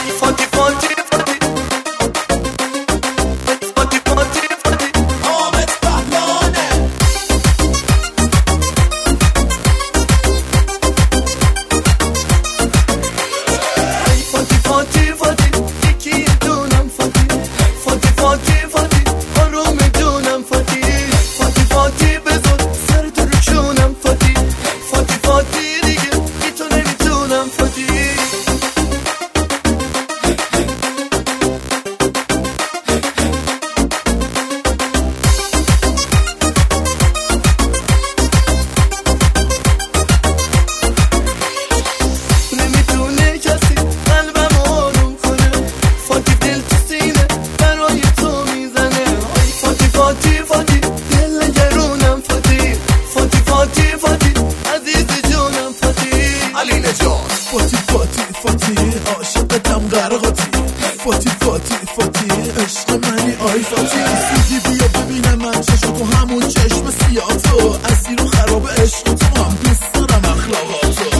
فاتی فاتی فاتی فاتی فاتی فاتی حامد بهمانه فاتی فاتی فاتی یکی دونم فاتی فاتی فاتی فاتی آروم جونم فاتی فاتی فاتی بذار سر تو رو چونم فاتی فاتی فاتی دیگه بی تو نمیتونم فاتی نمیتونه کسی قلبم آروم کنه فاتی دل تو سینه برای تو میزنه آی فاتی فاتی فاتی دل نگرونم فاتی فاتی فاتی فاتی عزیز جونم فاتی علی نجات فاتی فاتی فاتی عاشقتم غرقاتی فاتی فاتی فاتی عشق منی آی فاتی سیدی بیا ببینم من چشم تو همون چشم سیاه تو اسیر و خراب عشق تو هم دوست دارم اخلاقاتو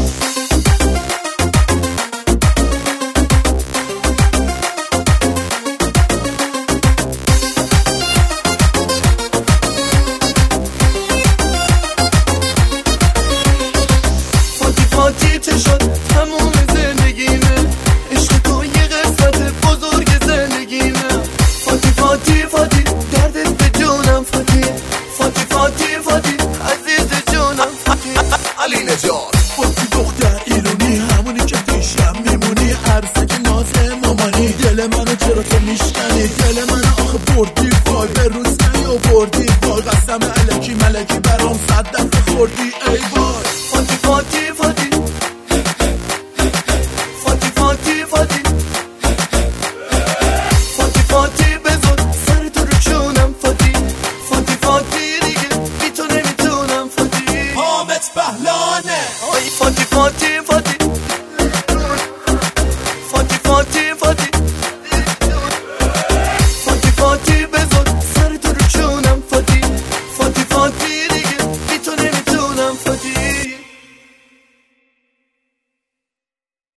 فاتی فاتی چه شد همون